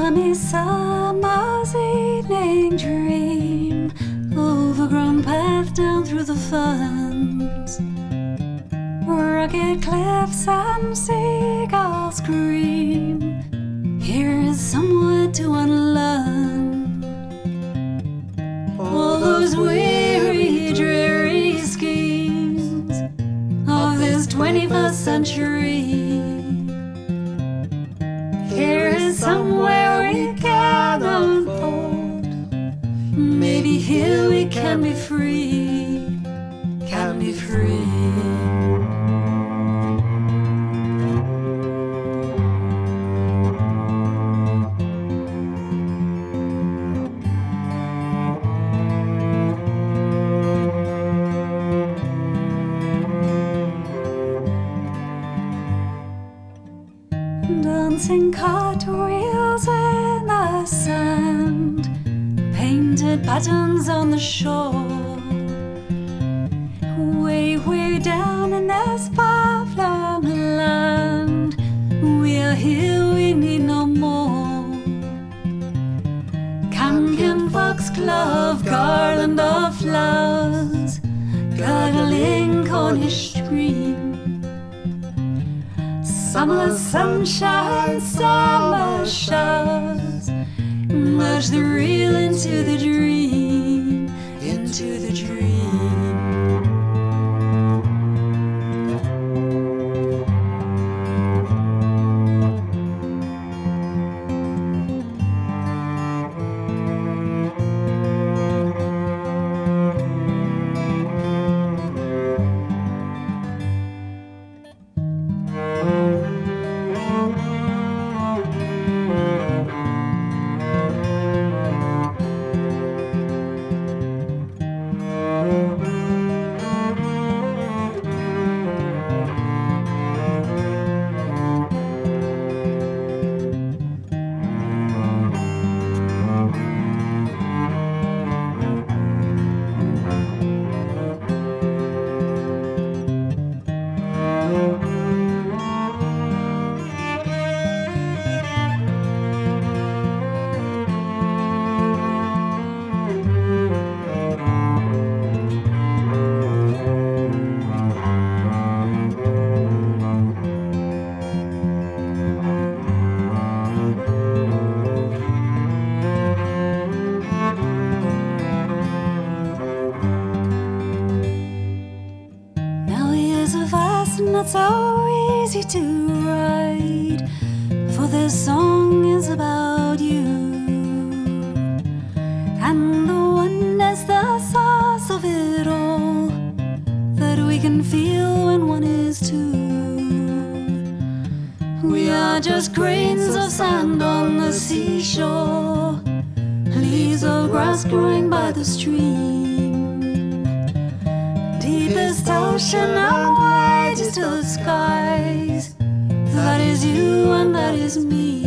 sunny summer's evening dream, overgrown path down through the ferns, rugged cliffs and seagulls scream. Here is somewhere to unlearn all those weary, dreary schemes of this 21st century. Here is somewhere we can unfold. Maybe here we can be free, can be free. Dancing cartwheels in the sand, painted patterns on the shore. Way down in this far-flung land, we are here, we need no more. Campion, foxglove, garland of flowers, gurgling Cornish stream. Summer sunshine, summer showers, merge the real into the dream, into the dream. Not so easy to write, for this song is about you and the wonders, the source of it all, that we can feel when one is two. We are just grains of sand on the seashore, leaves of grass growing by the stream, deepest ocean and widest of skies. That is you and that is me.